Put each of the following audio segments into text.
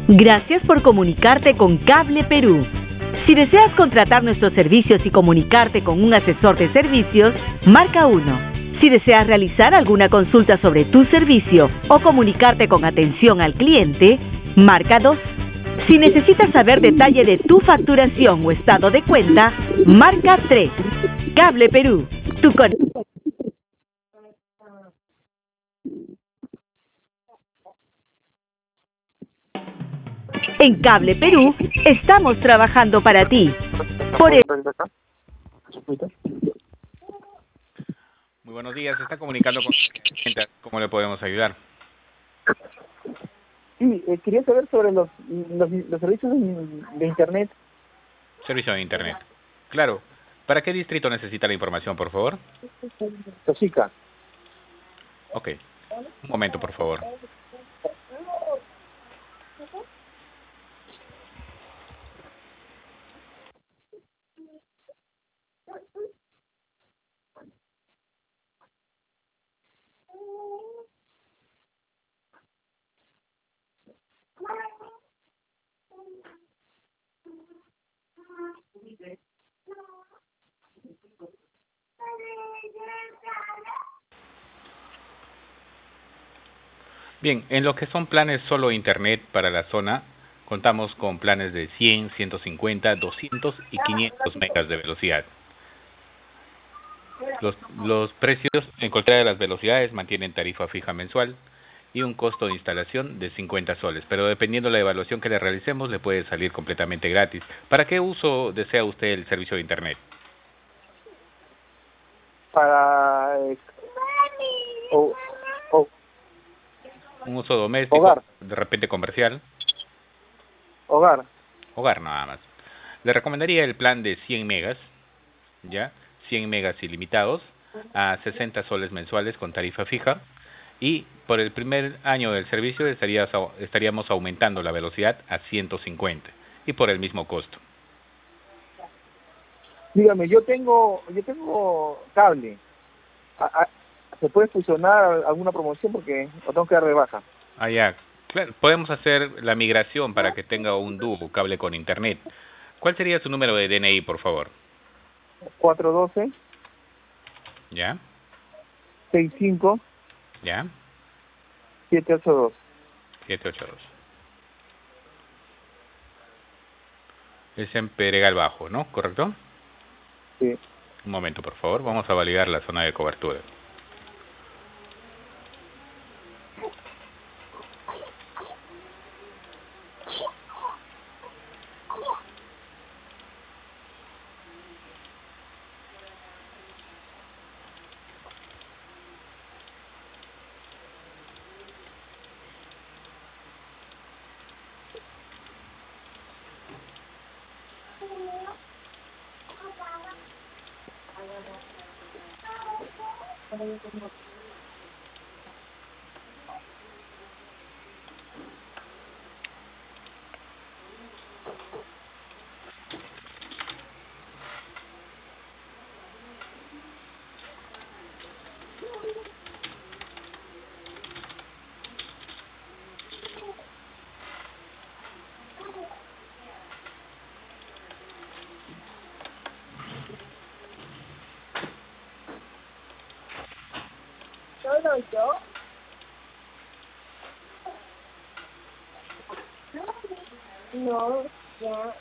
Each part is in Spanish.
Gracias por comunicarte con Cable Perú. Si deseas contratar nuestros servicios y comunicarte con un asesor de servicios, marca 1. Si deseas realizar alguna consulta sobre tu servicio o comunicarte con atención al cliente, marca 2. Si necesitas saber detalle de tu facturación o estado de cuenta, marca 3. Cable Perú, tu conexión. En Cable Perú estamos trabajando para ti. Por eso... Muy buenos días, se está comunicando con ¿cómo le podemos ayudar? Sí, quería saber sobre los servicios de Internet. Servicio de Internet. Claro. ¿Para qué distrito necesita la información, por favor? Tosica. Ok. Un momento, por favor. Bien, en lo que son planes solo Internet para la zona, contamos con planes de 100, 150, 200 y 500 megas de velocidad. Los precios en cualquiera de las velocidades mantienen tarifa fija mensual y un costo de instalación de 50 soles, pero dependiendo de la evaluación que le realicemos, le puede salir completamente gratis. ¿Para qué uso desea usted el servicio de Internet? Para Un uso doméstico, hogar. de repente comercial. Hogar. Hogar nada más. Le recomendaría el plan de 100 megas, ¿ya? 100 megas ilimitados a 60 soles mensuales con tarifa fija, y por el primer año del servicio estaríamos aumentando la velocidad a 150 y por el mismo costo. Dígame, yo tengo cable. ¿Se puede fusionar alguna promoción porque o tengo que dar de baja? Ya. Claro, podemos hacer la migración para que tenga un dúo cable con internet. ¿Cuál sería su número de DNI, por favor? 412. ¿Ya? 65. ¿Ya? 782. 782. Es en Pedregal Bajo, ¿no? ¿Correcto? Sí. Un momento, por favor. Vamos a validar la zona de cobertura. ¿Solo yo? No, ya,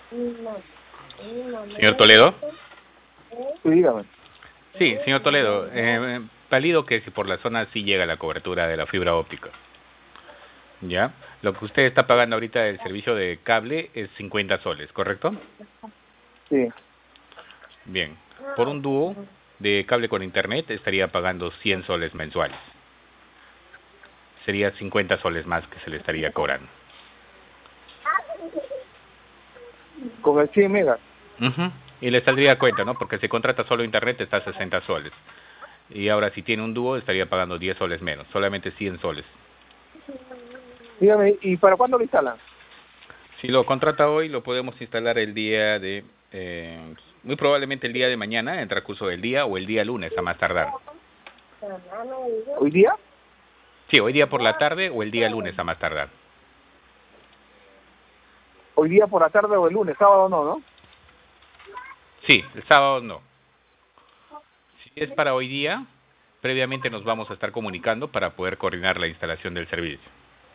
no. Señor Toledo. Sí, dígame. Sí, señor Toledo. Válido que si por la zona sí llega la cobertura de la fibra óptica. ¿Ya? Lo que usted está pagando ahorita del servicio de cable es 50 soles, ¿correcto? Sí. Bien. Por un dúo de cable con internet estaría pagando 100 soles mensuales. Sería 50 soles más que se le estaría cobrando. Con el 100 megas. Y le saldría a cuenta, ¿no? Porque si contrata solo internet está a 60 soles. Y ahora si tiene un dúo estaría pagando 10 soles menos, solamente 100 soles. Dígame, ¿y para cuándo lo instalan? Si lo contrata hoy, lo podemos instalar el día de... muy probablemente el día de mañana, en el transcurso del día, o el día lunes a más tardar. ¿Hoy día? Sí, hoy día por la tarde o el día lunes a más tardar. hoy día por la tarde o el lunes, sábado no, ¿no? Sí, el sábado no. Si es para hoy día, previamente nos vamos a estar comunicando para poder coordinar la instalación del servicio.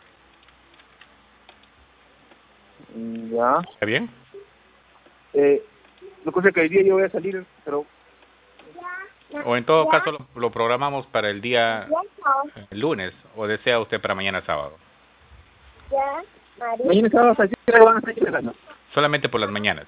Ya. ¿Está bien? Lo que pasa es que hoy día yo voy a salir, pero O en todo caso lo programamos para el día lunes, o desea usted para mañana sábado. Ya, María. mañana sábado hasta qué hora van a estar llegando. Solamente por las mañanas.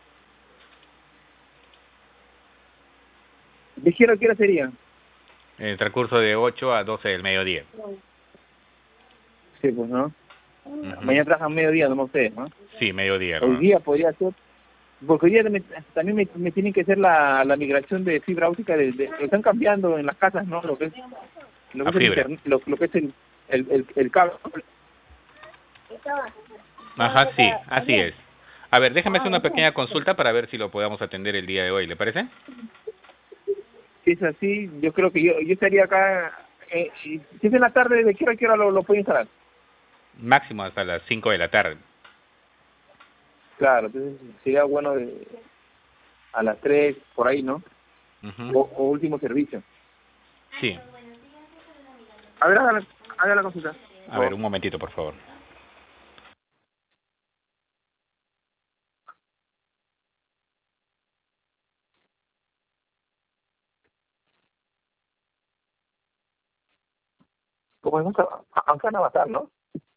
¿De qué hora sería? En el transcurso de 8 a 12 del mediodía. Sí, pues, ¿no? Ujú. Mañana trabajan mediodía, no ustedes, ¿no? Sí, mediodía. Hoy ¿no? día podría ser, porque hoy día también me tienen que hacer la migración de fibra óptica, están cambiando en las casas, ¿no? Lo que es, A fibra. lo que es el cable. Ajá, sí, así es. A ver, déjame hacer una pequeña consulta para ver si lo podamos atender el día de hoy, ¿le parece? Si es así, yo creo que yo estaría acá, si es en la tarde, ¿de qué hora a qué hora lo puedo instalar? Máximo hasta las 5 de la tarde. Claro, entonces sería bueno a las 3, por ahí, ¿no? Ujú. O último servicio. Sí. A ver, haga la consulta. A ver, un momentito, por favor. Como es aunque van a matar, ¿no?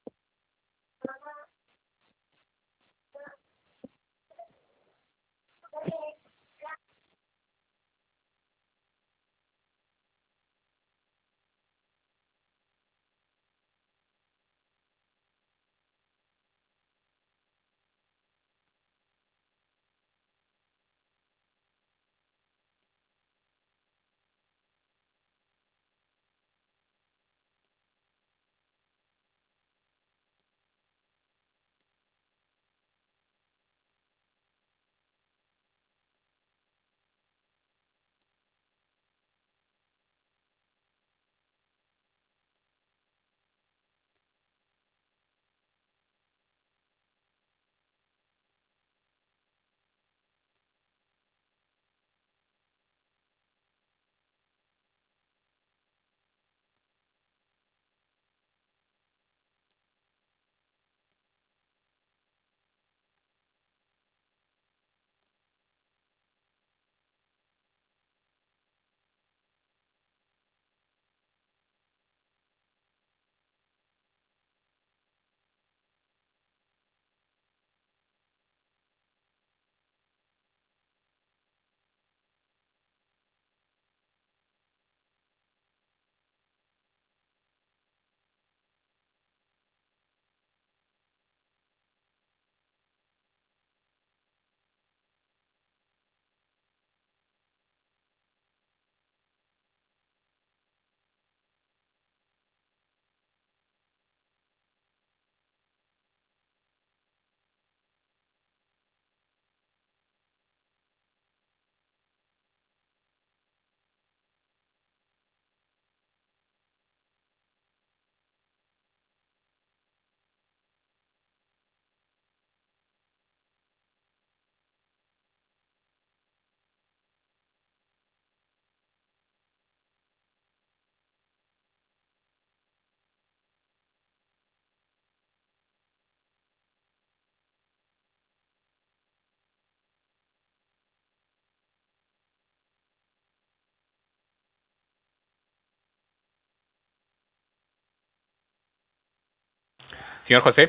Señor José.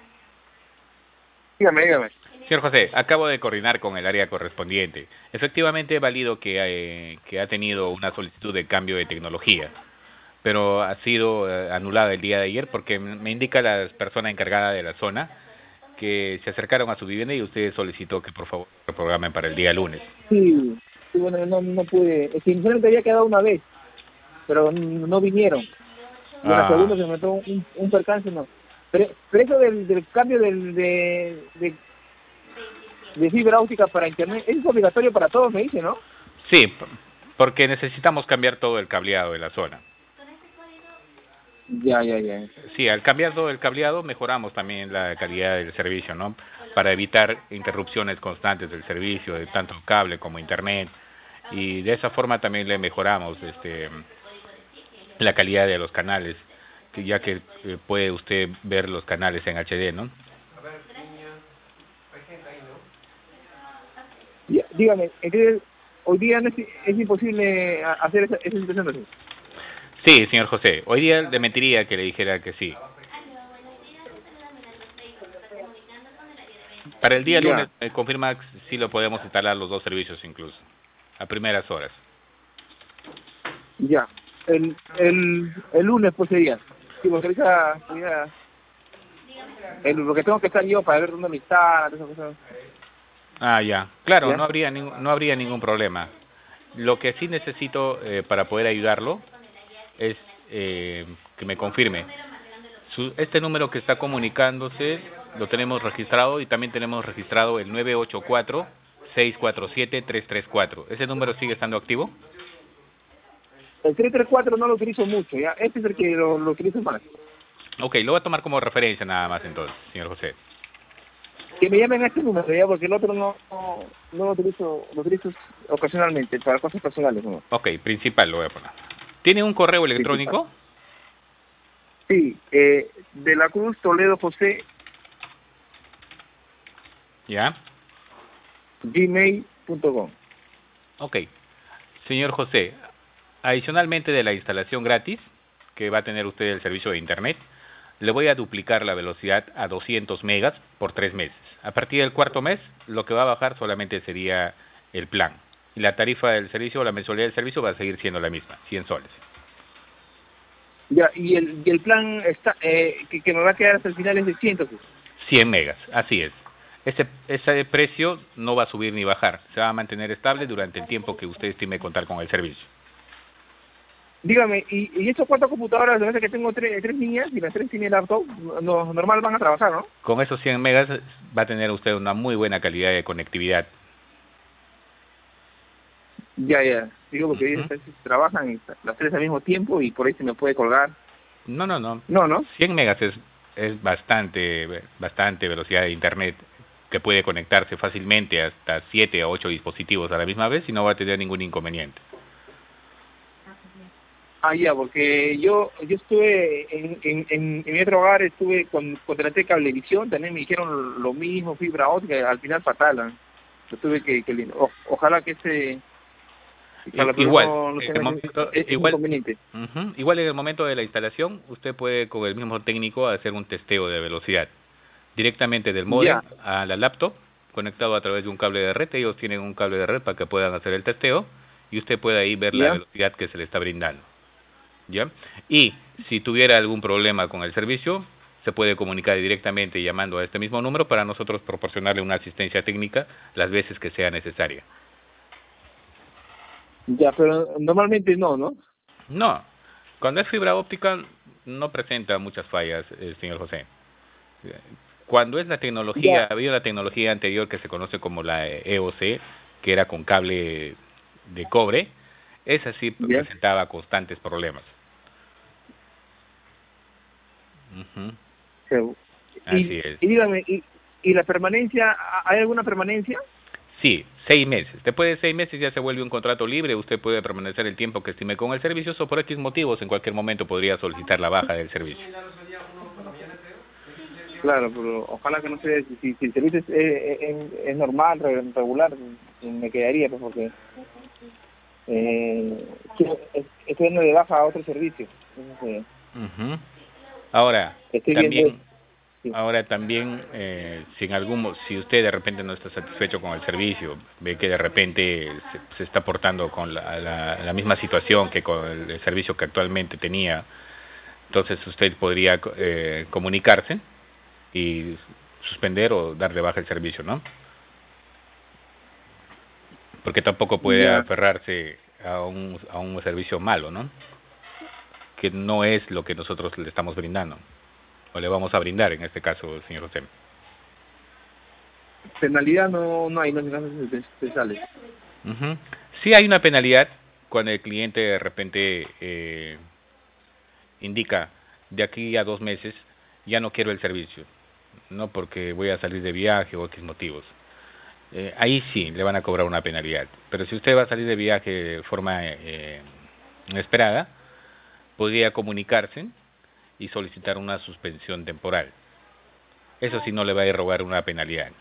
Dígame. Señor José, acabo de coordinar con el área correspondiente. Efectivamente, es válido que ha tenido una solicitud de cambio de tecnología, pero ha sido anulada el día de ayer porque me indica la persona encargada de la zona que se acercaron a su vivienda y usted solicitó que por favor lo programen para el día lunes. Sí, bueno, no pude. Es que inicialmente había quedado una vez, pero no vinieron. Y en la segunda se metió un percance, no. Pero eso del cambio de fibra óptica para internet, es obligatorio para todos, me dice, ¿no? Sí, porque necesitamos cambiar todo el cableado de la zona. Ya. Sí, al cambiar todo el cableado mejoramos también la calidad del servicio, ¿no? para evitar interrupciones constantes del servicio, de tanto cable como internet, y de esa forma también le mejoramos la calidad de los canales, que ya que puede usted ver los canales en HD, ¿no? Ya, dígame, entonces, hoy día no es imposible hacer esa situación así. Sí, señor José, hoy día le mentiría que le dijera que sí. Para el día lunes me confirma si lo podemos instalar los dos servicios incluso, a primeras horas. Ya, el lunes pues sería. Sí, porque ahorita porque tengo que estar yo para ver dónde me instalan, esas cosas. Ah, ya. Claro, ¿Ya? no habría ningún problema. Lo que sí necesito para poder ayudarlo es que me confirme. Este número que está comunicándose lo tenemos registrado y también tenemos registrado el 984-647-334. ¿Ese número sigue estando activo? El 334 no lo utilizo mucho, ¿ya? Este es el que lo utilizo más. Ok, lo voy a tomar como referencia nada más entonces, señor José. Que me llamen a este número, ¿ya? Porque el otro no lo utilizo ocasionalmente, para cosas personales, ¿no? Ok, principal lo voy a poner. ¿Tiene un correo electrónico? Sí, de la Cruz Toledo José, ¿Ya? gmail.com. Ok. Señor José, adicionalmente de la instalación gratis, que va a tener usted el servicio de Internet, le voy a duplicar la velocidad a 200 megas por 3 meses. A partir del cuarto mes, lo que va a bajar solamente sería el plan. Y la tarifa del servicio o la mensualidad del servicio va a seguir siendo la misma, 100 soles. Ya, y el plan está que me va a quedar hasta el final es de 100. 100 megas, así es. Ese precio no va a subir ni bajar, se va a mantener estable durante el tiempo que usted estime contar con el servicio. Dígame, ¿y estos 4 computadoras, de verdad que tengo tres niñas y las 3 tienen laptop, normal van a trabajar, ¿no? Con esos 100 megas va a tener usted una muy buena calidad de conectividad. Ya. Digo, porque ellos trabajan las 3 al mismo tiempo y por ahí se me puede colgar. No. No. 100 megas es bastante velocidad de internet que puede conectarse fácilmente hasta 7 o 8 dispositivos a la misma vez y no va a tener ningún inconveniente. Ah, ya, porque yo estuve en mi otro hogar, contraté Cablevisión, también me dijeron lo mismo, fibra óptica, al final fatal, ¿eh? Yo tuve que ojalá que Igual, es inconveniente. Igual en el momento de la instalación, usted puede con el mismo técnico hacer un testeo de velocidad directamente del módem a la laptop, conectado a través de un cable de red. Ellos tienen un cable de red para que puedan hacer el testeo y usted puede ahí ver la velocidad que se le está brindando. ¿Ya? Y si tuviera algún problema con el servicio, se puede comunicar directamente llamando a este mismo número para nosotros proporcionarle una asistencia técnica las veces que sea necesaria. Ya, pero normalmente no. No, cuando es fibra óptica no presenta muchas fallas, señor José. Cuando es la tecnología, había una tecnología anterior que se conoce como la EOC, que era con cable de cobre, esa sí presentaba constantes problemas. Así es. Y dígame, ¿y la permanencia, hay alguna permanencia? Sí, 6 meses. Después de 6 meses ya se vuelve un contrato libre, usted puede permanecer el tiempo que estime con el servicio, o por X motivos en cualquier momento podría solicitar la baja del servicio. Claro, pero ojalá que no sea, si el servicio es normal, regular, me quedaría, pues, porque estoy dando de baja a otro servicio. Entonces, Ahora, también, si usted de repente no está satisfecho con el servicio, ve que de repente se está portando con la misma situación que con el servicio que actualmente tenía, entonces usted podría comunicarse y suspender o dar de baja el servicio, ¿no? Porque tampoco puede aferrarse a un servicio malo, ¿no? Que no es lo que nosotros le estamos brindando, o le vamos a brindar en este caso, señor José. Penalidad no hay, no se sale. Sí hay una penalidad cuando el cliente de repente indica de aquí a 2 meses ya no quiero el servicio, no porque voy a salir de viaje o X motivos. Ahí sí le van a cobrar una penalidad. Pero si usted va a salir de viaje de forma inesperada, podría comunicarse y solicitar una suspensión temporal. Eso sí no le va a irrogar una penalidad.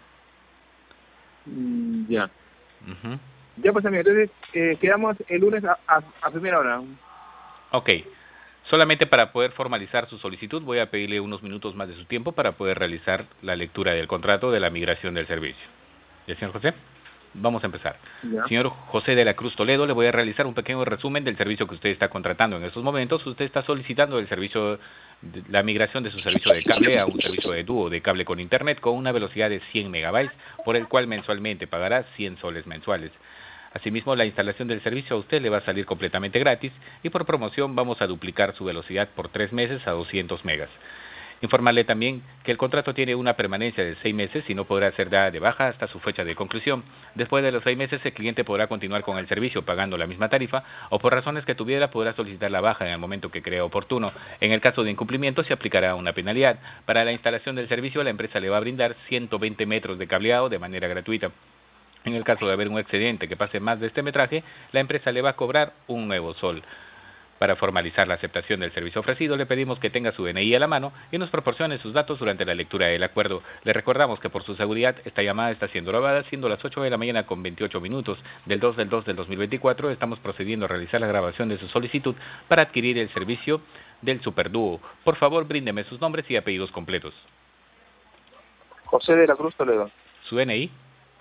Ya. Uh-huh. Ya pues, amigo, entonces quedamos el lunes a primera hora. Ok. Solamente para poder formalizar su solicitud voy a pedirle unos minutos más de su tiempo para poder realizar la lectura del contrato de la migración del servicio. ¿Ya, señor José? Vamos a empezar. Ya. Señor José de la Cruz Toledo, le voy a realizar un pequeño resumen del servicio que usted está contratando en estos momentos. Usted está solicitando el servicio, la migración de su servicio de cable a un servicio de dúo de cable con internet con una velocidad de 100 megabytes, por el cual mensualmente pagará 100 soles mensuales. Asimismo, la instalación del servicio a usted le va a salir completamente gratis y por promoción vamos a duplicar su velocidad por 3 meses a 200 megas. Informarle también que el contrato tiene una permanencia de 6 meses y no podrá ser dada de baja hasta su fecha de conclusión. Después de los 6 meses, el cliente podrá continuar con el servicio pagando la misma tarifa o por razones que tuviera podrá solicitar la baja en el momento que crea oportuno. En el caso de incumplimiento se aplicará una penalidad. Para la instalación del servicio, la empresa le va a brindar 120 metros de cableado de manera gratuita. En el caso de haber un excedente que pase más de este metraje, la empresa le va a cobrar un nuevo sol. Para formalizar la aceptación del servicio ofrecido, le pedimos que tenga su DNI a la mano y nos proporcione sus datos durante la lectura del acuerdo. Le recordamos que por su seguridad, esta llamada está siendo grabada, siendo las 8 de la mañana con 28 minutos del 2 del 2 del 2024. Estamos procediendo a realizar la grabación de su solicitud para adquirir el servicio del Superdúo. Por favor, bríndeme sus nombres y apellidos completos. José de la Cruz Toledo. Su DNI.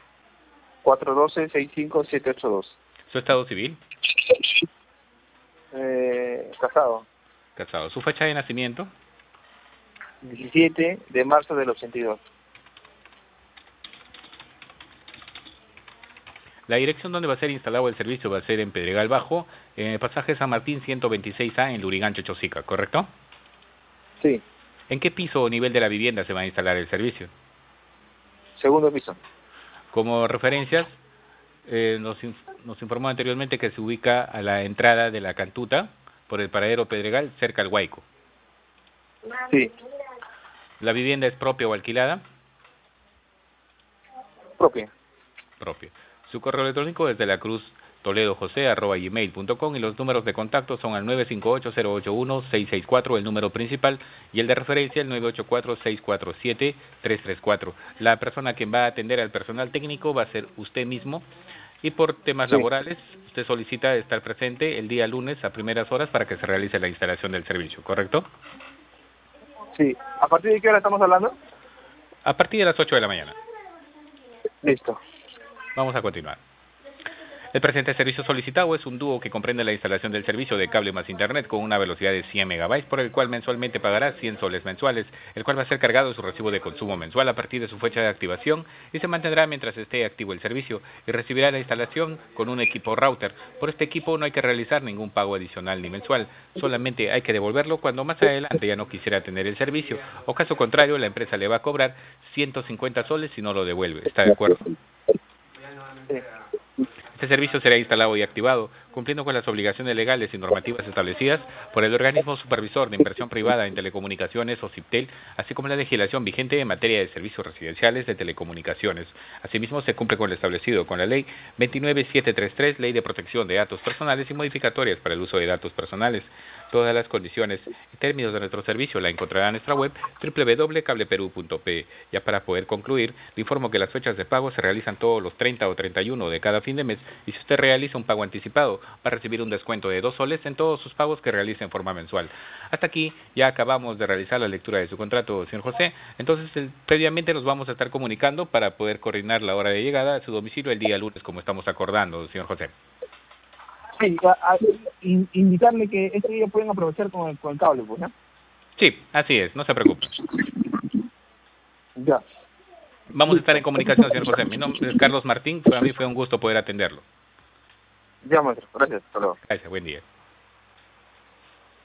412-65782. Su estado civil. Casado. Casado. Su fecha de nacimiento. 17 de marzo del 82. La dirección donde va a ser instalado el servicio va a ser en Pedregal Bajo, en el pasaje San Martín 126A en Lurigancho, Chosica, ¿correcto? Sí. ¿En qué piso o nivel de la vivienda se va a instalar el servicio? Segundo piso. Como referencias, nos informó anteriormente que se ubica a la entrada de la Cantuta por el paradero Pedregal, cerca al Huayco. Sí. ¿La vivienda es propia o alquilada? Propia. Propia. Su correo electrónico es de la Cruz toledojose@gmail.com y los números de contacto son al 958-081-664, el número principal, y el de referencia el 984-647-334. La persona quien va a atender al personal técnico va a ser usted mismo, y por temas laborales usted solicita estar presente el día lunes a primeras horas para que se realice la instalación del servicio, ¿correcto? Sí. ¿A partir de qué hora estamos hablando? A partir de las 8 de la mañana. Listo. Vamos a continuar. El presente servicio solicitado es un dúo que comprende la instalación del servicio de cable más internet con una velocidad de 100 megabytes, por el cual mensualmente pagará 100 soles mensuales, el cual va a ser cargado en su recibo de consumo mensual a partir de su fecha de activación y se mantendrá mientras esté activo el servicio, y recibirá la instalación con un equipo router. Por este equipo no hay que realizar ningún pago adicional ni mensual, solamente hay que devolverlo cuando más adelante ya no quisiera tener el servicio, o caso contrario la empresa le va a cobrar 150 soles si no lo devuelve. ¿Está de acuerdo? Sí. Este servicio será instalado y activado, cumpliendo con las obligaciones legales y normativas establecidas por el Organismo Supervisor de Inversión Privada en Telecomunicaciones o CIPTEL, así como la legislación vigente en materia de servicios residenciales de telecomunicaciones. Asimismo, se cumple con lo establecido con la Ley 29733, Ley de Protección de Datos Personales y modificatorias para el uso de datos personales. Todas las condiciones y términos de nuestro servicio la encontrará en nuestra web www.cableperu.pe. Ya para poder concluir, le informo que las fechas de pago se realizan todos los 30 o 31 de cada fin de mes, y si usted realiza un pago anticipado, va a recibir un descuento de 2 soles en todos sus pagos que realice en forma mensual. Hasta aquí ya acabamos de realizar la lectura de su contrato, señor José. Entonces, previamente nos vamos a estar comunicando para poder coordinar la hora de llegada a su domicilio el día lunes, como estamos acordando, señor José. Sí, indicarle que este día pueden aprovechar con el cable, pues, ¿no? Sí, así es, no se preocupe. Ya. Vamos a estar en comunicación, señor José. Mi nombre es Carlos Martín, para mí fue un gusto poder atenderlo. Ya, maestro. Gracias. Hasta luego. Gracias, buen día.